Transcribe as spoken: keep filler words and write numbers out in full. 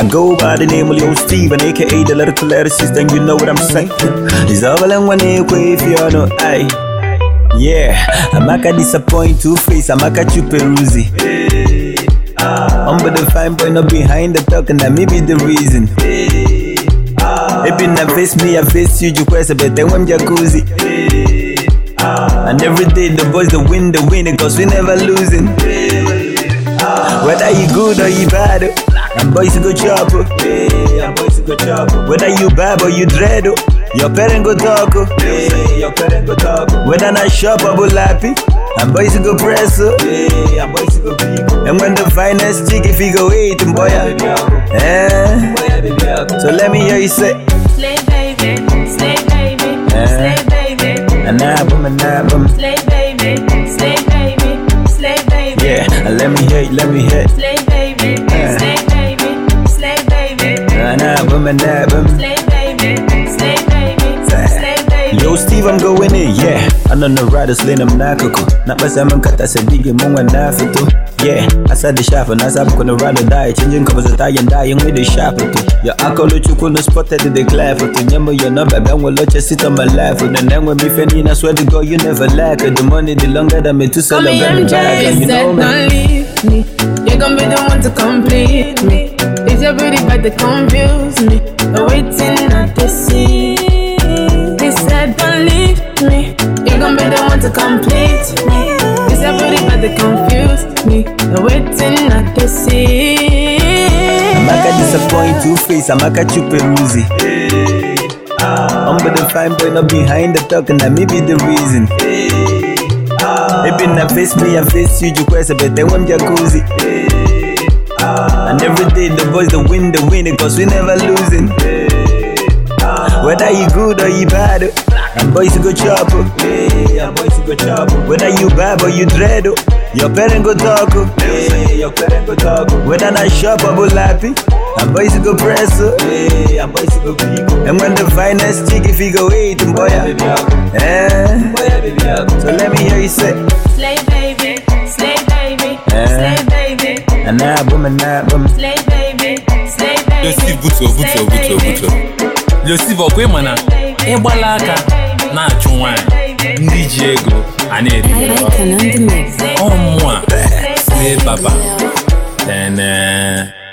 I go by the name of Lil Steven, aka the lyrical lyricist, and you know what I'm saying. It's all in one if you know, aye. Yeah, I'm a disappoint two face, I'm a chuperuzi. I'm but the fine boy not behind the talk, and that may be the reason. If you not face me, I face you, you question, but then I'm jacuzzi. And every day the boys the win, the winning, cause we never losing. Whether you good or you bad, and boys go chop. Whether you bad or you dread, your parent go talk. Whether not shop or go lappy, and boys go press. And when the finest chick, if you go eat, boy, eh. So let me hear you say, slay baby, slay baby, slay baby. An album, an album. Slay baby, slay baby, slay baby. Yeah, let me hear it, let me hear it. Slay baby, uh. slay baby, slay baby. An album, an album. Slay baby, slay baby, slay baby. Yo, Steve, I'm going in, yeah. I know no riders, lane, I'm not cocoa. Not by Simon Cut, I said, dig him on one half or two. Yeah, I said the shop and I said, I'm gonna rather die. Changing covers a tie and dying with the shop or two. Your uncle, you couldn't spot it in the clap or two. Remember your number, then we'll let you sit on my lap. And then when me fanning, I swear to God, you never lack. The money, the longer than me to sell a brand bag. And you know, man, leave me. You're gonna be the one to complete me. It's your beauty, but they confuse me. I'm waiting not to see. They said, don't leave me. You're gonna be the one to complete me. It's your beauty, but they confuse me. I'm waiting not to see. I'm a disappoint two face, I'm a chuperuzi. I'm but the fine boy not behind the talk, and that may be the reason. If you not face me, I face you, you question, but then I'm jacuzzi. And every day the boys the win, the winning, cause we never losing. Whether you good or you bad, and boys go chop. Whether you bad or you dread, your parent go talk. Whether not shop or go lappy, and boys go press. And when the finest chick, if you go eat, boy, eh. So let me hear you say, slay baby, slay baby, slay baby. An album, an album. Slay baby, slay baby. Yo Steve, buto, buto, buto, buto. Yo Steve, okwe mana. Ebalaka na chunwa. Ndi Diego, aneri. Oh moi, slay papa. Then.